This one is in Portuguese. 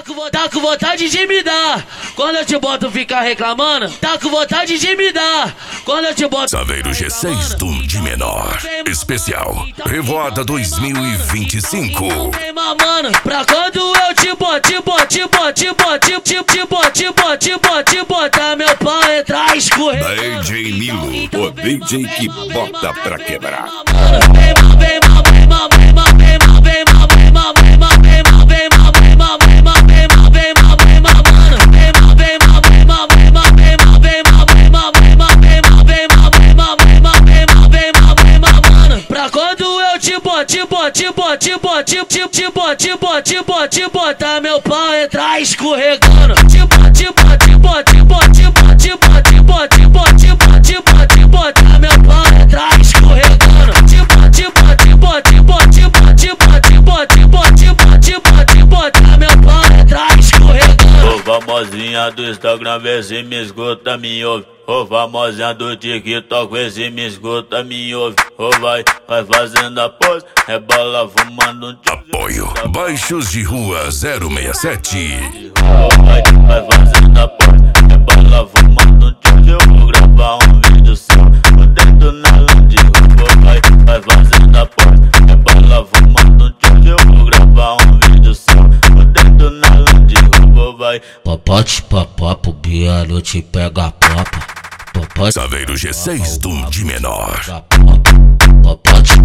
Tá com vontade de me dar quando eu te boto ficar reclamando. Tá com vontade de me dar quando eu te boto. Saveiro G6 do de menor. Especial Revoada 2025. Vem mamando pra quando eu te botar meu pau entrar escorrendo. DJ Nilo, o DJ que bota pra quebrar. Pra quando eu te botar meu pau entrar escorregando. Botar meu pau entrar escorregando. Botar meu pau entrar escorregando. Ô famosinha do Instagram, vê se me escuta, me ouve. Ô famosinha do TikTok, vê se me escuta, me ouve. Ô vai fazendo a pose, rebola fumando um tio. Apoio Baixos de Rua 067. Ô vai fazendo a pose, rebola fumando um tio. Eu vou gravar um vídeo seu, o dedo na lande. Ô vai fazendo a pose, rebola fumando um tio. Eu vou gravar um vídeo seu, o dedo na lande. Ô vai. Popote papapo, Bielo te pega papa. Saveiro G6 do de menor. Popote